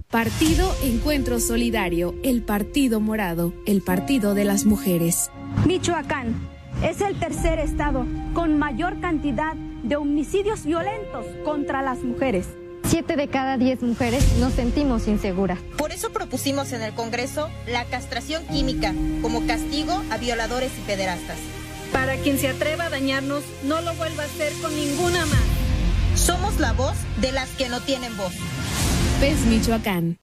Partido Encuentro Solidario, el Partido Morado, el partido de las mujeres. Michoacán es el tercer estado con mayor cantidad de homicidios violentos contra las mujeres. 7 de cada 10 mujeres nos sentimos inseguras. Por eso propusimos en el Congreso la castración química como castigo a violadores y pederastas. Para quien se atreva a dañarnos, no lo vuelva a hacer con ninguna más. Somos la voz de las que no tienen voz. PES Michoacán.